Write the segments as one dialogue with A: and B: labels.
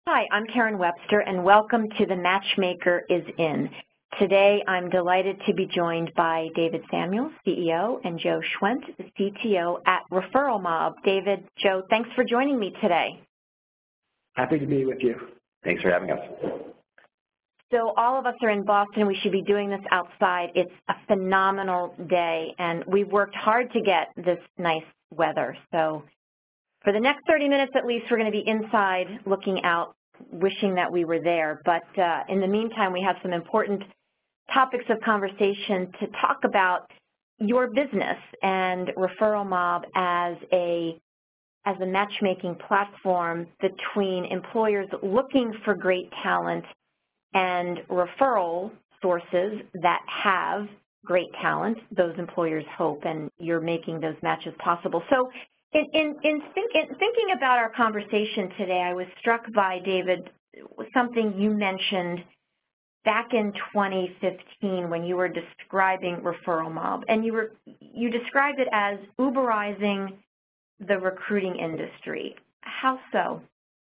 A: Hi, I'm Karen Webster, and welcome to The Matchmaker is In. Today, I'm delighted to be joined by David Samuels, CEO, and Joe Schwendt, the CTO at Referral Mob. David, Joe, thanks for joining me today.
B: Happy to be with you.
C: Thanks for having us.
A: So all of us are in Boston. We should be doing this outside. It's a phenomenal day, and we've worked hard to get this nice weather. So for the next 30 minutes at least, we're going to be inside looking out, wishing that we were there. But in the meantime, we have some important topics of conversation to talk about your business and Referral Mob as a matchmaking platform between employers looking for great talent and referral sources that have great talent. Those employers hope, and you're making those matches possible. So in thinking about our conversation today, I was struck by, David, something you mentioned back in 2015 when you were describing Referral Mob, and you described it as Uberizing the recruiting industry. How so?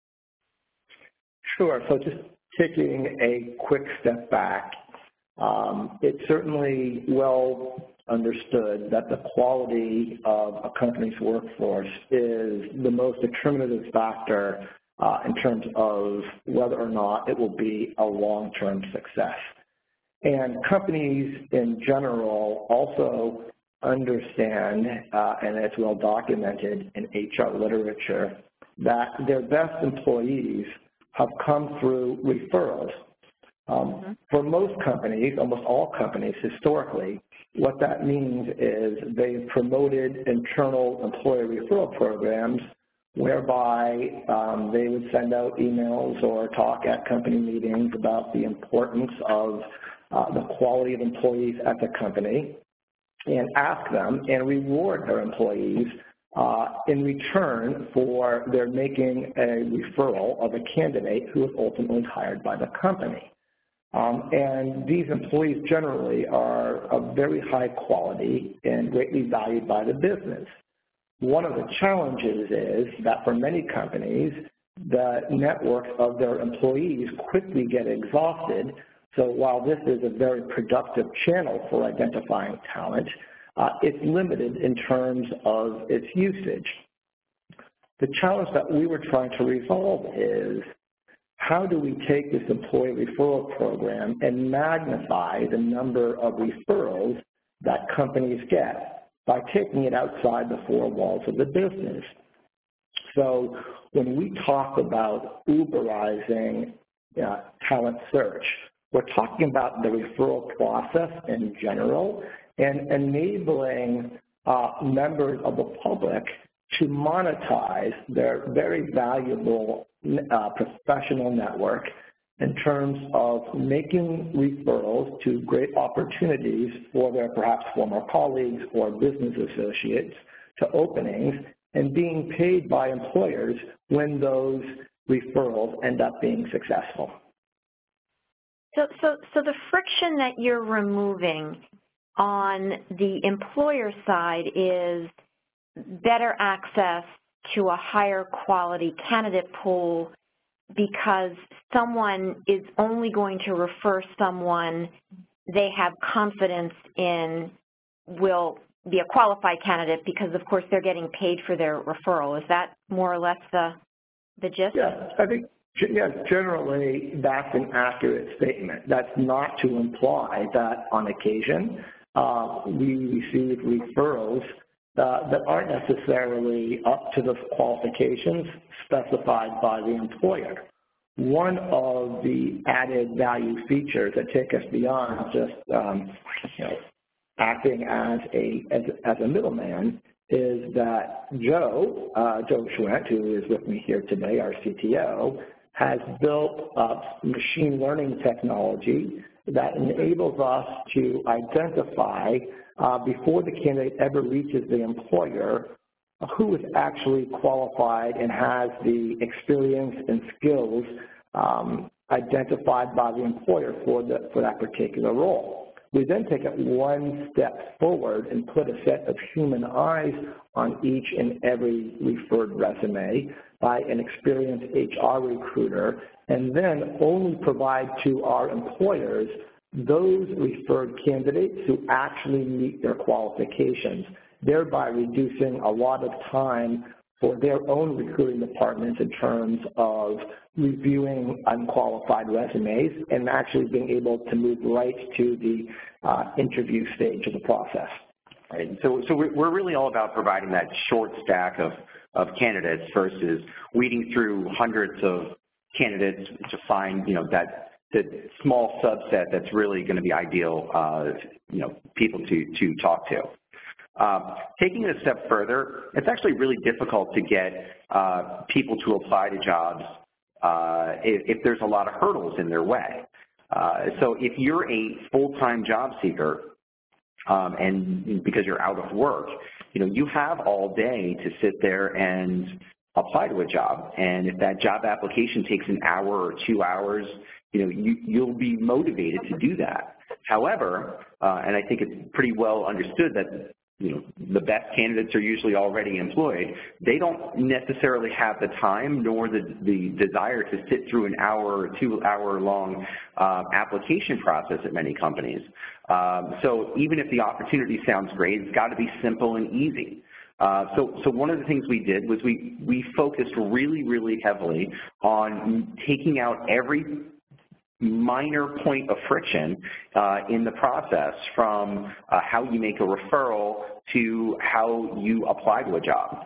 B: Sure. So just taking a quick step back, it's certainly well understood that the quality of a company's workforce is the most determinative factor in terms of whether or not it will be a long-term success. And companies in general also understand, and it's well documented in HR literature, that their best employees have come through referrals. For most companies, almost all companies historically, what that means is they've promoted internal employee referral programs whereby they would send out emails or talk at company meetings about the importance of the quality of employees at the company and ask them and reward their employees in return for their making a referral of a candidate who is ultimately hired by the company. And these employees generally are of very high quality and greatly valued by the business. One of the challenges is that for many companies, the networks of their employees quickly get exhausted. So while this is a very productive channel for identifying talent, it's limited in terms of its usage. The challenge that we were trying to resolve is, how do we take this employee referral program and magnify the number of referrals that companies get by taking it outside the four walls of the business? So when we talk about Uberizing talent search, we're talking about the referral process in general and enabling members of the public to monetize their very valuable professional network in terms of making referrals to great opportunities for their perhaps former colleagues or business associates to openings and being paid by employers when those referrals end up being successful.
A: So the friction that you're removing on the employer side is better access to a higher quality candidate pool because someone is only going to refer someone they have confidence in will be a qualified candidate because, of course, they're getting paid for their referral. Is that more or less the gist?
B: Yeah, I think, generally that's an accurate statement. That's not to imply that on occasion we receive referrals that aren't necessarily up to the qualifications specified by the employer. One of the added value features that take us beyond just acting as a middleman is that Joe Schwendt, who is with me here today, our CTO, has built machine learning technology that enables us to identify before the candidate ever reaches the employer who is actually qualified and has the experience and skills identified by the employer for that particular role. We then take it one step forward and put a set of human eyes on each and every referred resume by an experienced HR recruiter, and then only provide to our employers those referred candidates who actually meet their qualifications, thereby reducing a lot of time for their own recruiting departments in terms of reviewing unqualified resumes and actually being able to move right to the interview stage of the process.
C: Right. So we're really all about providing that short stack of candidates versus weeding through hundreds of candidates to find, that the small subset that's really going to be ideal, people to talk to. Taking it a step further, it's actually really difficult to get people to apply to jobs if there's a lot of hurdles in their way. So if you're a full-time job seeker, and because you're out of work, you have all day to sit there and apply to a job. And if that job application takes an hour or 2 hours, you'll be motivated to do that. However, and I think it's pretty well understood that the best candidates are usually already employed, they don't necessarily have the time nor the desire to sit through an hour or 2 hour long application process at many companies. So even if the opportunity sounds great, it's got to be simple and easy. So one of the things we did was we focused really, really heavily on taking out every minor point of friction in the process, from how you make a referral to how you apply to a job.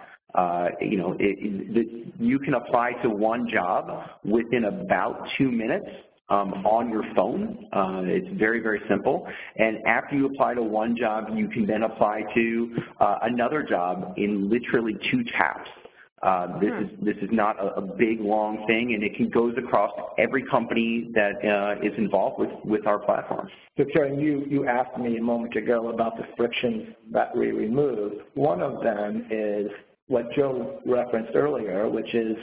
C: You can apply to one job within about 2 minutes on your phone. It's very, very simple. And after you apply to one job, you can then apply to another job in literally 2 taps. This is not a big, long thing, and it goes across every company that is involved with our platform.
B: So, Karen, you asked me a moment ago about the frictions that we removed. One of them is what Joe referenced earlier, which is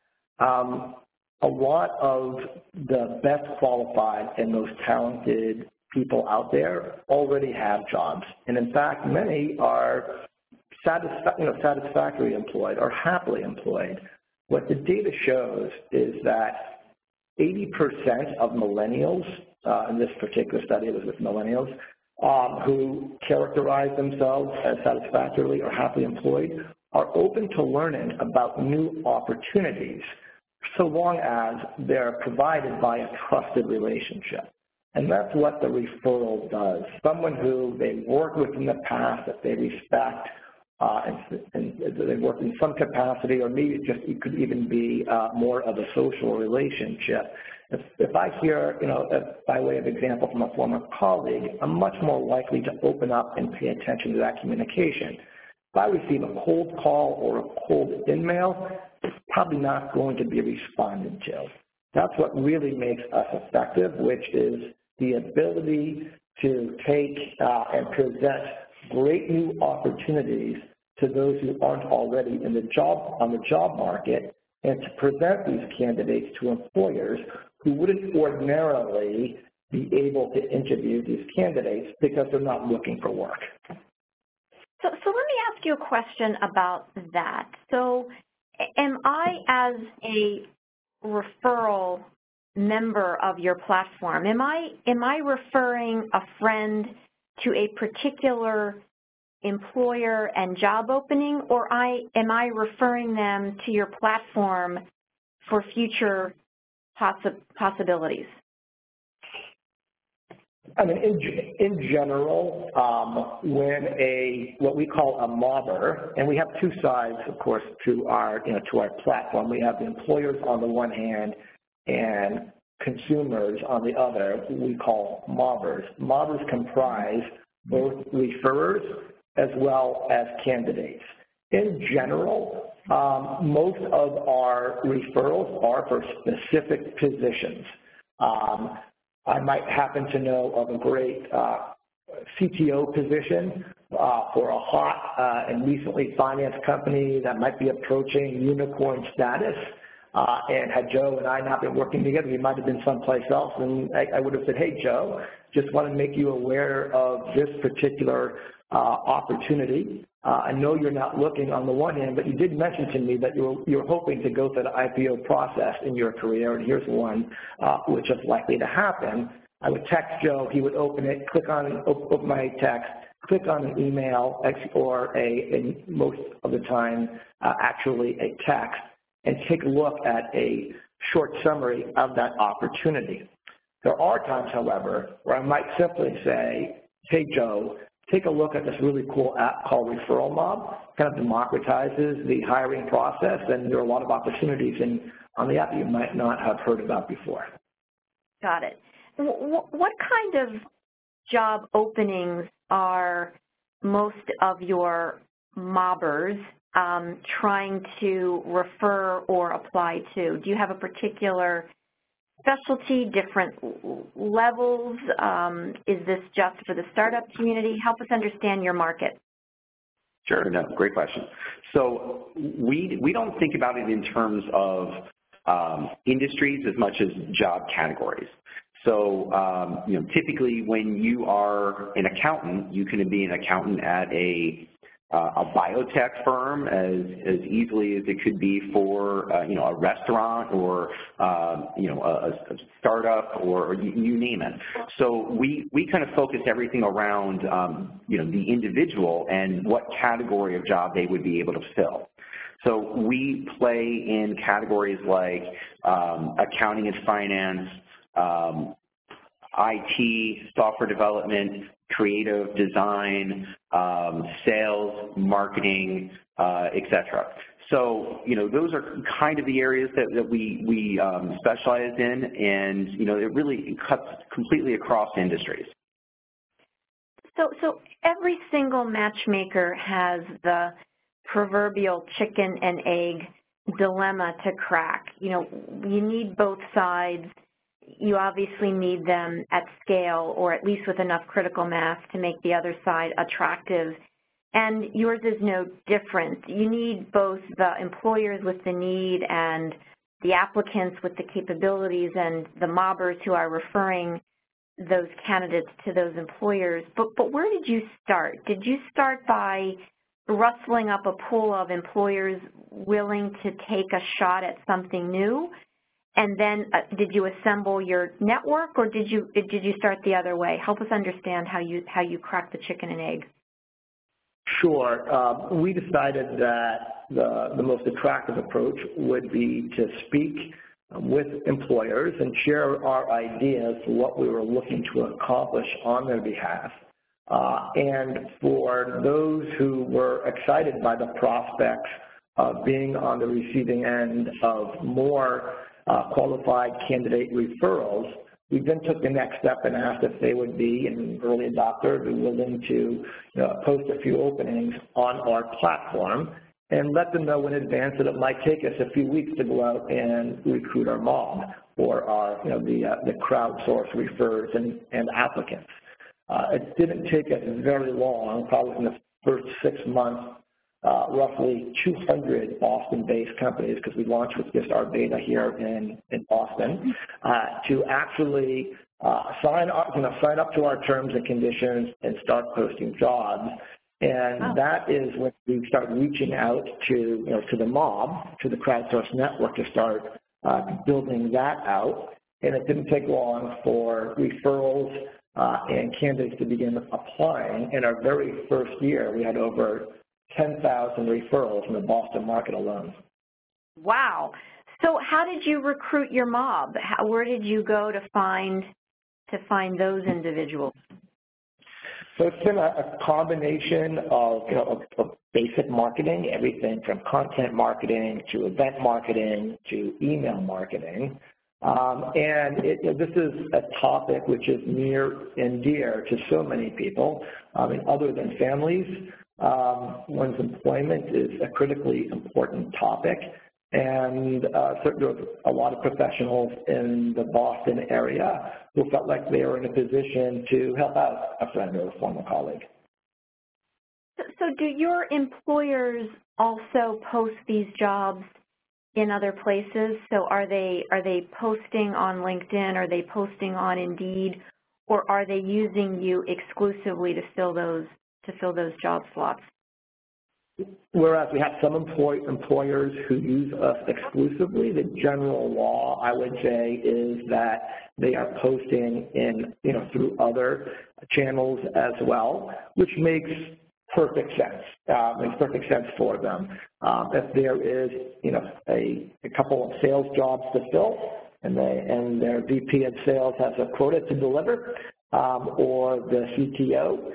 B: a lot of the best qualified and most talented people out there already have jobs. And in fact, many are satisfactorily employed or happily employed. What the data shows is that 80% of millennials, in this particular study it was with millennials, who characterize themselves as satisfactorily or happily employed, are open to learning about new opportunities so long as they're provided by a trusted relationship. And that's what the referral does. Someone who they worked with in the past that they respect, and they work in some capacity, or maybe it could even be more of a social relationship. If I hear, by way of example from a former colleague, I'm much more likely to open up and pay attention to that communication. If I receive a cold call or a cold in-mail, it's probably not going to be responded to. That's what really makes us effective, which is the ability to take and present great new opportunities to those who aren't already on the job market, and to present these candidates to employers who wouldn't ordinarily be able to interview these candidates because they're not looking for work.
A: So let me ask you a question about that. So am I, as a referral member of your platform, am I referring a friend to a particular employer and job opening, or am I referring them to your platform for future possibilities?
B: I mean, in general, when what we call a mobber, and we have 2 sides, of course, to our platform. We have the employers on the one hand and consumers on the other, we call mobbers. Mobbers comprise both referrers as well as candidates. In general, most of our referrals are for specific positions. I might happen to know of a great CTO position for a hot and recently financed company that might be approaching unicorn status. And had Joe and I not been working together, we might have been someplace else, and I would have said, hey, Joe, just want to make you aware of this particular opportunity. I know you're not looking on the one hand, but you did mention to me that you're hoping to go through the IPO process in your career, and here's one which is likely to happen. I would text Joe, he would open it, open my text, click on an email, or most of the time, actually a text, and take a look at a short summary of that opportunity. There are times, however, where I might simply say, hey, Joe, take a look at this really cool app called Referral Mob. Kind of democratizes the hiring process, and there are a lot of opportunities on the app you might not have heard about before.
A: Got it. What kind of job openings are most of your mobbers trying to refer or apply to? Do you have a particular specialty, different levels? Is this just for the startup community? Help us understand your market.
C: Sure, no, great question. So we don't think about it in terms of industries as much as job categories. So, typically when you are an accountant, you can be an accountant at a biotech firm as easily as it could be for, a restaurant or, a startup or you name it. So we kind of focus everything around, the individual and what category of job they would be able to fill. So we play in categories like accounting and finance, IT, software development, creative design, sales, marketing, et cetera. So, those are kind of the areas that we specialize in, and, it really cuts completely across industries.
A: So every single matchmaker has the proverbial chicken and egg dilemma to crack. You need both sides. You obviously need them at scale or at least with enough critical mass to make the other side attractive. And yours is no different. You need both the employers with the need and the applicants with the capabilities and the mobbers who are referring those candidates to those employers. But where did you start? Did you start by rustling up a pool of employers willing to take a shot at something new? And then did you assemble your network, or did you start the other way? Help us understand how you cracked the chicken and egg.
B: Sure. We decided that the most attractive approach would be to speak with employers and share our ideas for what we were looking to accomplish on their behalf. And for those who were excited by the prospects of being on the receiving end of more qualified candidate referrals, we then took the next step and asked if they would be an early adopter, be willing to post a few openings on our platform, and let them know in advance that it might take us a few weeks to go out and recruit our mob or our, the crowdsource refers and applicants. It didn't take us very long, probably in the first 6 months, roughly 200 Boston-based companies, because we launched with just our beta here in Boston, to actually sign up to our terms and conditions and start posting jobs. And that is when we start reaching out to the mob, to the crowdsource network, to start building that out. And it didn't take long for referrals and candidates to begin applying. In our very first year, we had over 10,000 referrals in the Boston market alone.
A: Wow. So how did you recruit your mob? Where did you go to find those individuals?
B: So it's been a combination of, of basic marketing, everything from content marketing to event marketing to email marketing. And this is a topic which is near and dear to so many people. Other than families, one's employment is a critically important topic. And certainly a lot of professionals in the Boston area who felt like they were in a position to help out a friend or a former colleague.
A: So do your employers also post these jobs in other places? So are they posting on LinkedIn? Are they posting on Indeed? Or are they using you exclusively to fill those to fill those job slots.
B: Whereas we have some employers who use us exclusively, the general law, I would say, is that they are posting in, through other channels as well, which makes perfect sense. Makes perfect sense for them. If there is, a couple of sales jobs to fill, and their VP of sales has a quota to deliver, or the CTO,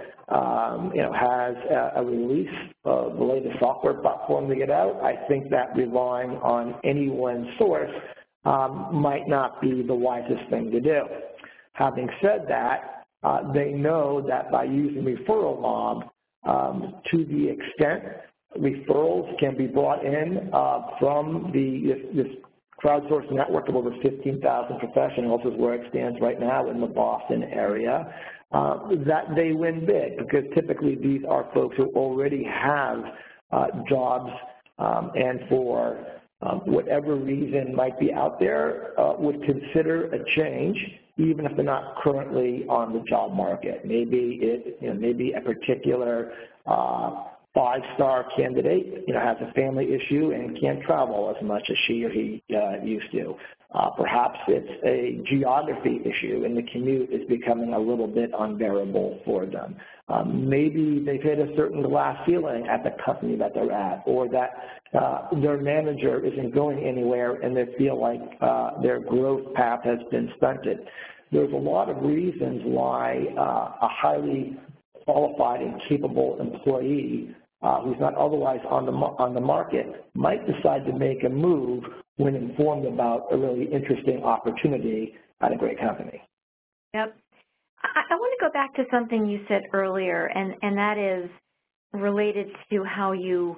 B: has a release of the latest software platform to get out, I think that relying on any one source might not be the wisest thing to do. Having said that, they know that by using Referral Mob, to the extent referrals can be brought in from this crowdsourced network of over 15,000 professionals is where it stands right now in the Boston area, that they win big, because typically these are folks who already have jobs and for whatever reason might be out there would consider a change even if they're not currently on the job market. Maybe maybe a particular five-star candidate, has a family issue and can't travel as much as she or he used to. Perhaps it's a geography issue and the commute is becoming a little bit unbearable for them. Maybe they've hit a certain glass ceiling at the company that they're at, or that their manager isn't going anywhere and they feel like their growth path has been stunted. There's a lot of reasons why a highly qualified and capable employee who's not otherwise on the market might decide to make a move when informed about a really interesting opportunity at a great company.
A: Yep. I want to go back to something you said earlier, and that is related to how you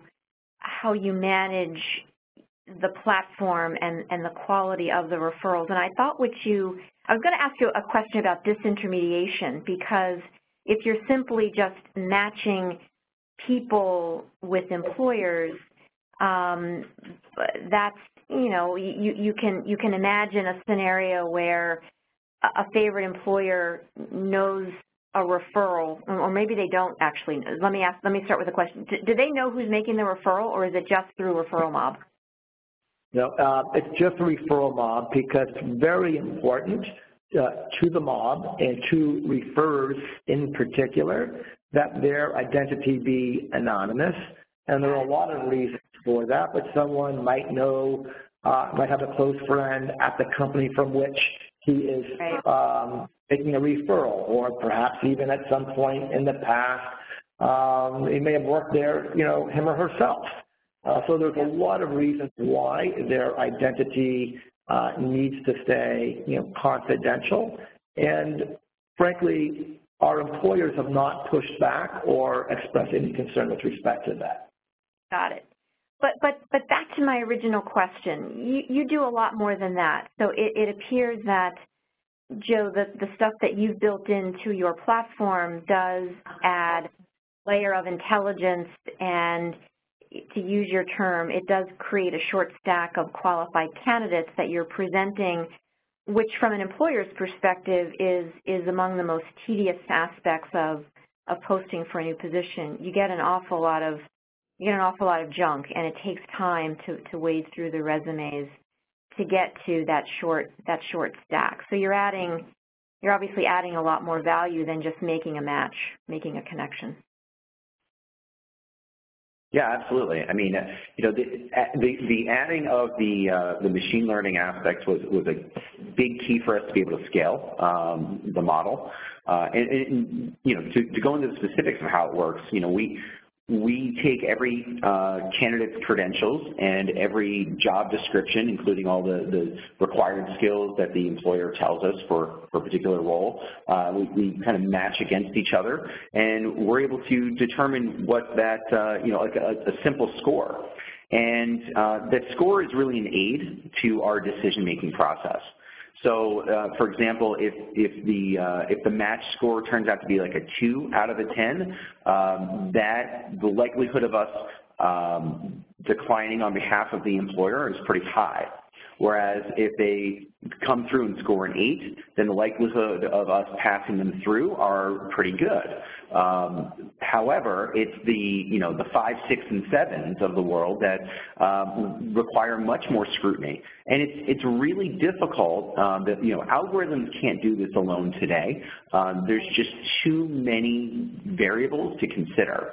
A: manage the platform and the quality of the referrals. And I thought I was going to ask you a question about disintermediation, because if you're simply just matching people with employers, that's, you can imagine a scenario where a favorite employer knows a referral, or maybe they don't actually know. Let me start with a question. Do they know who's making the referral, or is it just through Referral Mob?
B: No, it's just a Referral Mob, because it's very important to the mob and to referrers in particular that their identity be anonymous. And there are a lot of reasons for that, but someone might know, might have a close friend at the company from which he is making a referral, or perhaps even at some point in the past, he may have worked there, him or herself. So there's a lot of reasons why their identity needs to stay, confidential. And frankly, our employers have not pushed back or expressed any concern with respect to that.
A: Got it. But back to my original question, you do a lot more than that. So it appears that, Joe, the stuff that you've built into your platform does add a layer of intelligence, and to use your term, it does create a short stack of qualified candidates that you're presenting, which from an employer's perspective is among the most tedious aspects of posting for a new position. You get an awful lot of junk, and it takes time to wade through the resumes to get to that short stack. So you're obviously adding a lot more value than just making a match, making a connection.
C: Yeah, absolutely. I mean, the adding of the machine learning aspects was a big key for us to be able to scale the model. And to go into the specifics of how it works, we take every candidate's credentials and every job description, including all the required skills that the employer tells us for a particular role. We kind of match against each other, and we're able to determine what that, like a simple score. And that score is really an aid to our decision-making process. So, for example, if the match score turns out to be like a 2 out of a 10, the likelihood of us declining on behalf of the employer is pretty high. Whereas if they come through and score an 8, then the likelihood of us passing them through are pretty good. However, it's the 5, 6, and 7s of the world that require much more scrutiny. And it's really difficult. That algorithms can't do this alone today. There's just too many variables to consider.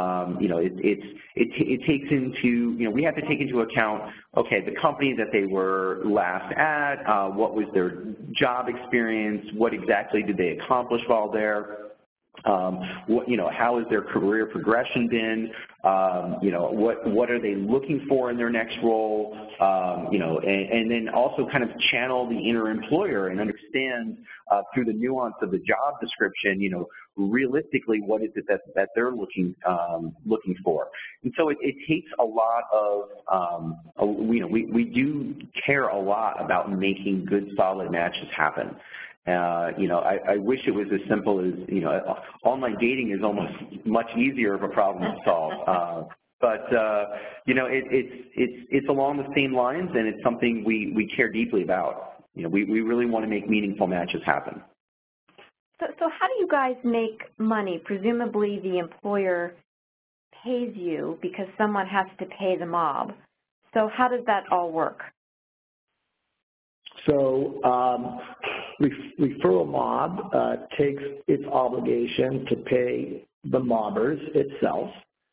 C: It takes into, we have to take into account, okay, the company that they were last at, what was their job experience, what exactly did they accomplish while there, how has their career progression been, what are they looking for in their next role, and then also kind of channel the inner employer and understand through the nuance of the job description, realistically what is it that they're looking for. And so it takes a lot of, we do care a lot about making good, solid matches happen. I wish it was as simple as, online dating is almost much easier of a problem to solve. But it's along the same lines, and it's something we care deeply about. We really want to make meaningful matches happen.
A: So how do you guys make money? Presumably the employer pays you because someone has to pay the mob. So how does that all work?
B: So Referral Mob takes its obligation to pay the mobbers itself.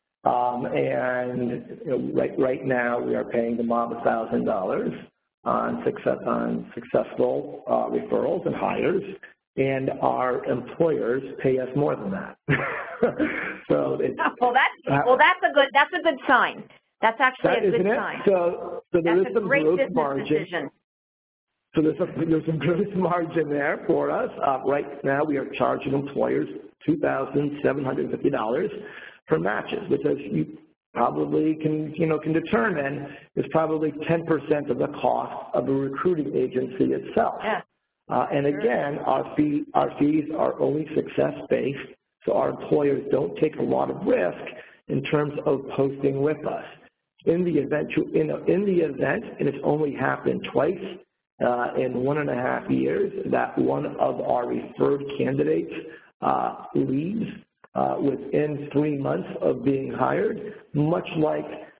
B: And right now we are paying the mob $1,000 on successful referrals and hires, and our employers pay us more than that. So it's,
A: that's a good sign. That's actually a good sign.
B: So there is some gross margin.
A: Decision.
B: So there's some gross margin there for us. Right now we are charging employers $2,750 for matches, which, as you probably can determine, is probably 10% of the cost of a recruiting agency itself.
A: Yeah.
B: And again, our fees are only success-based, so our employers don't take a lot of risk in terms of posting with us. In the event, and it's only happened twice in 1.5 years, that one of our referred candidates leaves within 3 months of being hired, much like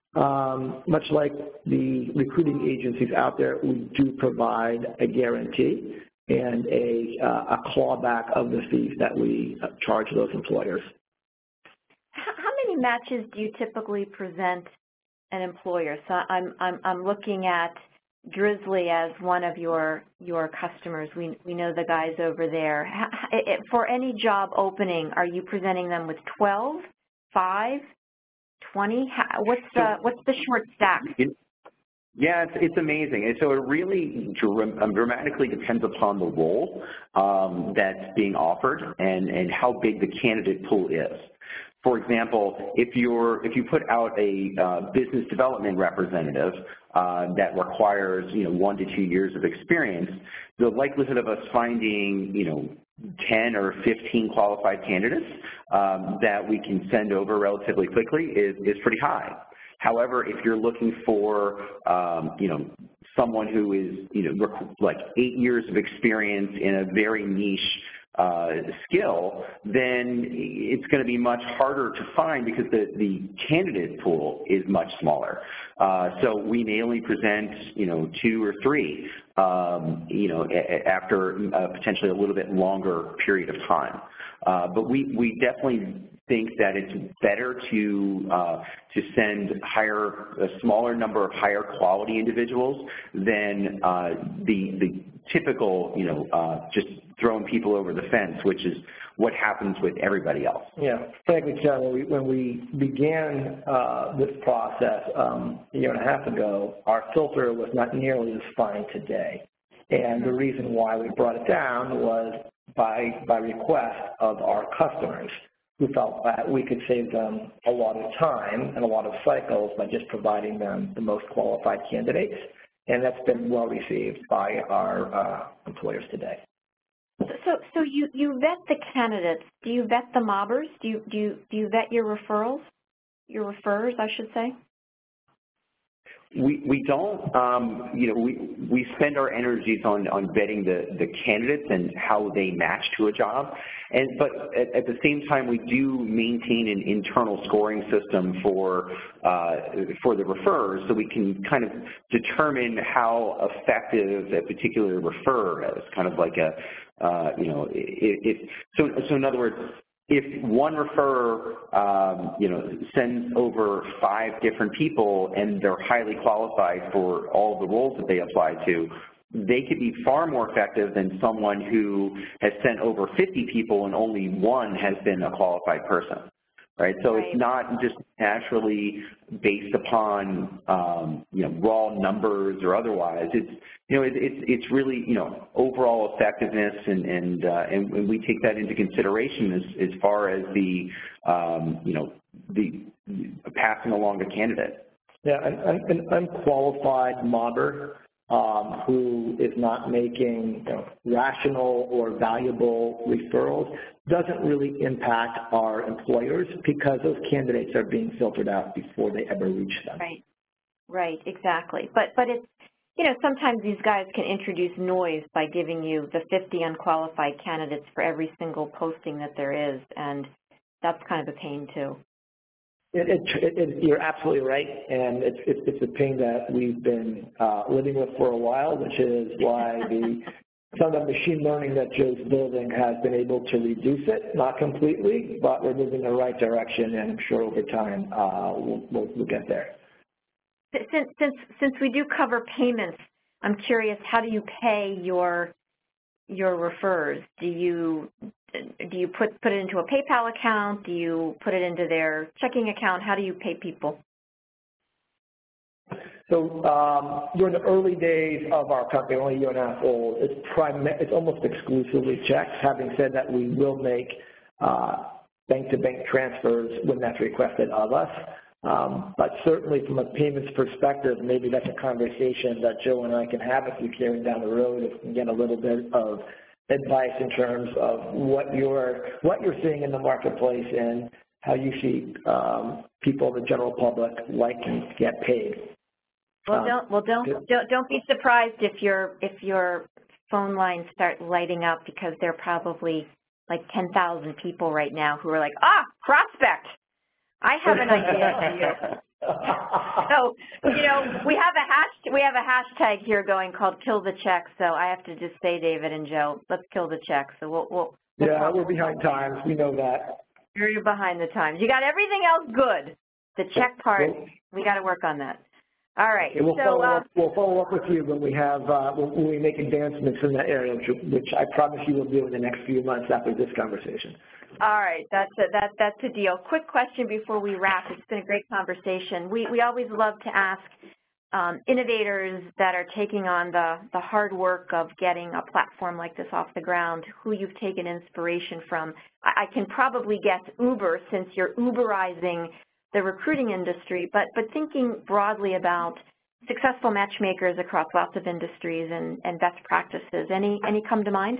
B: the recruiting agencies out there, we do provide a guarantee and a clawback of the fees that we charge those employers.
A: How many matches do you typically present an employer? So I'm looking at Drizzly as one of your customers. We know the guys over there. For any job opening, are you presenting them with 12, 5, 20? What's the short stack?
C: Yeah, it's amazing. And so it really dramatically depends upon the role that's being offered and how big the candidate pool is. For example, if you put out a business development representative that requires 1 to 2 years of experience, the likelihood of us finding 10 or 15 qualified candidates that we can send over relatively quickly is pretty high. However, if you're looking for someone who is like 8 years of experience in a very niche skill, then it's going to be much harder to find because the candidate pool is much smaller. So we may only present 2 or 3 after potentially a little bit longer period of time. But we definitely think that it's better to send a smaller number of higher quality individuals than the typical just throwing people over the fence, which is what happens with everybody else.
B: Yeah, frankly, Ken, when we began this process a year and a half ago, our filter was not nearly as fine today. And the reason why we brought it down was by request of our customers, who felt that we could save them a lot of time and a lot of cycles by just providing them the most qualified candidates. And that's been well received by our employers today.
A: So you vet the candidates. Do you vet the mobbers? Do you vet your referrals? Your referrers, I should say?
C: We don't, we spend our energies on vetting the candidates and how they match to a job, but at the same time we do maintain an internal scoring system for the referrers, so we can kind of determine how effective a particular referrer is, kind of like a, so in other words, if one referrer, sends over 5 different people and they're highly qualified for all the roles that they apply to, they could be far more effective than someone who has sent over 50 people and only one has been a qualified person, right? So
A: right.
C: It's not just naturally based upon, raw numbers or otherwise. It's really, overall effectiveness, and we take that into consideration as far as the passing along a candidate.
B: Yeah, an unqualified mobber who is not making rational or valuable referrals doesn't really impact our employers because those candidates are being filtered out before they ever reach them.
A: Right, exactly. But it's, sometimes these guys can introduce noise by giving you the 50 unqualified candidates for every single posting that there is, and that's kind of a pain too.
B: You're absolutely right, and it's a pain that we've been living with for a while, which is why some of the machine learning that Joe's building has been able to reduce it, not completely, but we're moving in the right direction, and I'm sure over time we'll get there.
A: Since we do cover payments, I'm curious, how do you pay your referrers? Do you put it into a PayPal account? Do you put it into their checking account? How do you pay people?
B: So during the early days of our company, only a year and a half old, it's almost exclusively checks. Having said that, we will make bank-to-bank transfers when that's requested of us. But certainly from a payments perspective, maybe that's a conversation that Joe and I can have if you're carrying down the road, if we can get a little bit of advice in terms of what you're seeing in the marketplace and how you see people, the general public, liking to get paid.
A: Well, don't be surprised if your phone lines start lighting up, because there are probably like 10,000 people right now who are like, prospect, I have an idea for you. So, we have a hashtag here going called Kill the Check. So I have to just say, David and Joe, let's kill the check. So
B: we're behind times. We know that.
A: You're behind the times. You got everything else good. The check part, we got to work on that. All right.
B: Okay, we'll follow up with you when we make advancements in that area, which I promise you will do in the next few months after this conversation.
A: All right, that's a deal. Quick question before we wrap. It's been a great conversation. We always love to ask innovators that are taking on the hard work of getting a platform like this off the ground, who you've taken inspiration from. I can probably guess Uber, since you're Uberizing the recruiting industry, but thinking broadly about successful matchmakers across lots of industries and best practices. Any come to mind?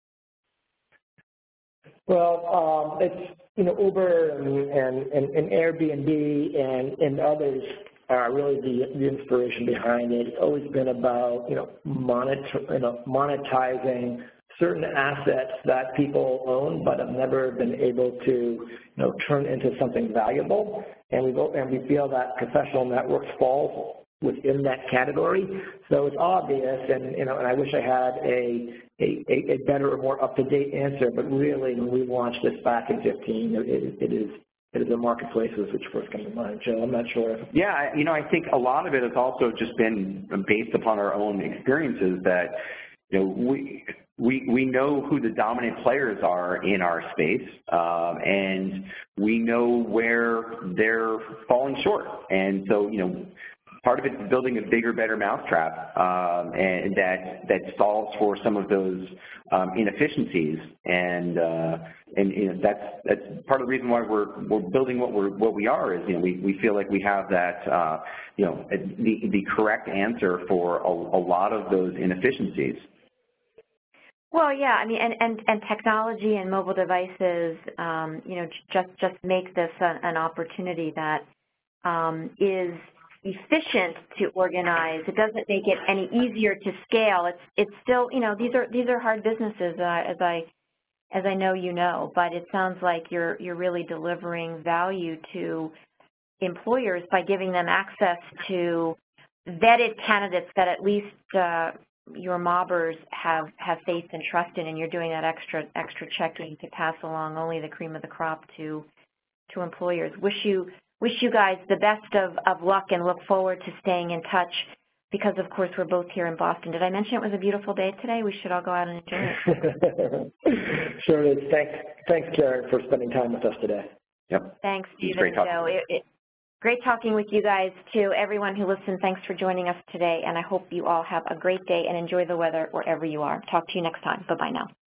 B: Well, it's Uber and Airbnb and others are really the inspiration behind it. It's always been about monetizing certain assets that people own but have never been able to turn into something valuable, and we feel that professional networks fall within that category. So it's obvious, and I wish I had a better or more up-to-date answer, but really when we launched this back in 2015, it is the marketplaces which first come to mind. Joe, I'm not sure.
C: Yeah, I think a lot of it has also just been based upon our own experiences that we know who the dominant players are in our space, and we know where they're falling short. And so, part of it is building a bigger, better mousetrap, and that solves for some of those inefficiencies. And that's part of the reason why we're building what we are is we feel like we have that the correct answer for a lot of those inefficiencies.
A: Well, yeah, I mean, and technology and mobile devices, just make this an opportunity that is efficient to organize. It doesn't make it any easier to scale. It's still, you know, these are hard businesses, as I know you know, but it sounds like you're really delivering value to employers by giving them access to vetted candidates that at least your mobbers have faith and trust in, and you're doing that extra checking to pass along only the cream of the crop to employers. Wish you guys the best of luck and look forward to staying in touch because, of course, we're both here in Boston. Did I mention it was a beautiful day today? We should all go out and enjoy
B: it. Sure is. Thanks, Karen, for spending time with us today.
C: Yep.
A: Thanks, Stephen.
C: Great talking.
A: Great talking with you guys. To everyone who listened, thanks for joining us today, and I hope you all have a great day and enjoy the weather wherever you are. Talk to you next time. Bye-bye now.